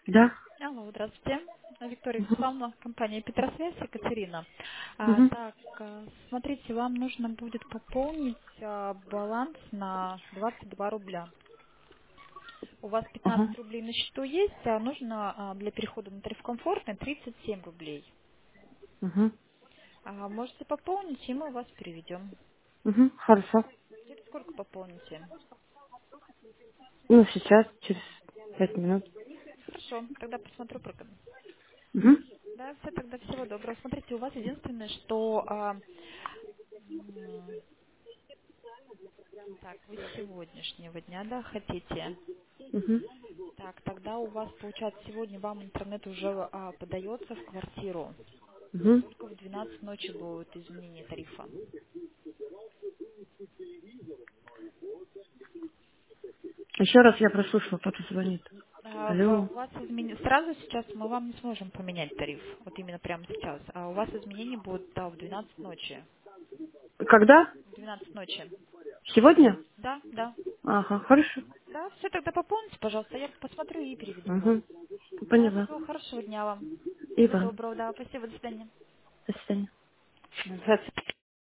Да. Алло, здравствуйте. Виктория Угу. Вячеславовна, компания Петросвязь, Екатерина. Угу. Смотрите, вам нужно будет пополнить баланс на 22 рубля. У вас Ага. 15 рублей на счету есть, а нужно для перехода на тариф комфортный 37 рублей. Угу. Можете пополнить, и мы вас переведем. Угу. Хорошо. Через сколько пополните? Ну, сейчас, через 5 минут. Хорошо, тогда посмотрю программу. Угу. Да, все, тогда всего доброго. Смотрите, у вас единственное, что так, вы с сегодняшнего дня, да, хотите? Угу. Так, тогда у вас, получается, сегодня вам интернет уже подается в квартиру. Угу. Только в 12 ночи будет изменение тарифа. Еще раз я прослушала, папа звонит. У Алло. вас сразу сейчас мы вам не сможем поменять тариф, вот именно прямо сейчас. А у вас изменения будут в 12 ночи. Когда? В 12 ночи. Сегодня? Да, да. Ага, хорошо. Да, все, тогда пополните, пожалуйста, я посмотрю и переведем вам. Угу. Да, Поняла. всего хорошего дня вам. И Всего вам. доброго, да, спасибо, до свидания. До свидания. Называется